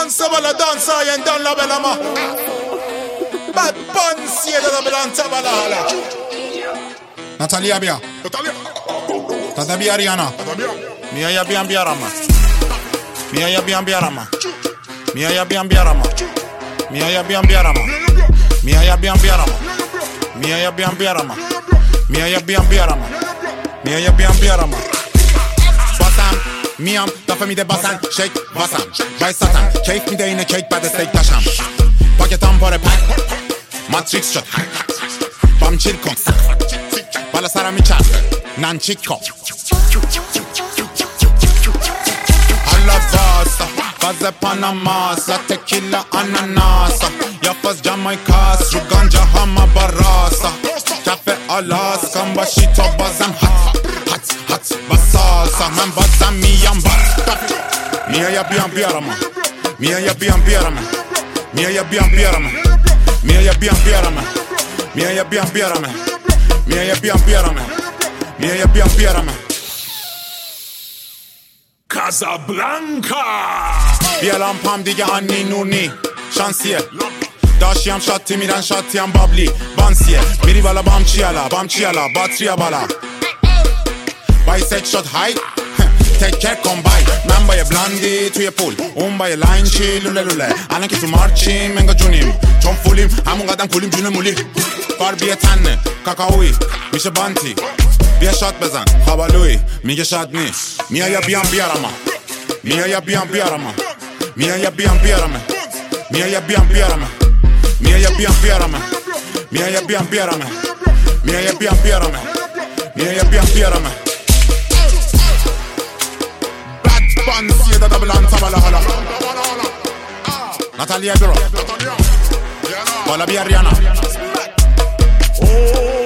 dansa bala dansa yen dan la bella ma. Bad Bunny da blanca bala hala. Natalia Bia. Tata Bia Rihanna. Mia ya Bia Rama. Mia ya Bia Rama. Mia ya Bia Rama. Mia ya Bia Rama. Mia ya Bia Rama. Mia ya Bia Rama. Mia ya Bia Rama. Mia ya Bia Rama. Basam, miam, ta famille basan, shake, basam, by satan, cake mi de yine cake بعد steak taşam. Paketam pare pak, matrix shot, bam chill kong, bala sara mi çar, nan chico. Alla basa, baze panamasa, tequila ananasa, yapaz Jamaicas, ruganja hama barasa, kafe Alaska, başito bazan hat. Basasa, men bazan miyam bat. Mia ya Biarama. Mia ya Biarama. Mia ya Biarama. Mia ya Biarama. Mia ya Biarama. Mia ya Biarama. Mia ya Biarama. Casablanca. Bialam pam دیگه انی نونی شانسیه داشتیم شاتی میرن شاتیم بابلی بانسیه میری بالا بام چیالا باتریا بالا بایسک شد های تکر کن بای من با یه بلندی توی پول اون با یه لاین چی لوله الان که تو مارچیم منگا جونیم چون فولیم همون قدم کولیم جون مولی کار بیه تنه کاکاوی میشه بانتی بیا شاد بزن خوابالوی میگه شاد نیست میا یا بیارم میا یا بیارم میا یا بیارم میا یا بیارم میا یا بیارم میا یا بیارم میا یا بیارم میا یا بیارم Bunny da blanca bala hala. Natalia Bia. Bala Bia Rihanna.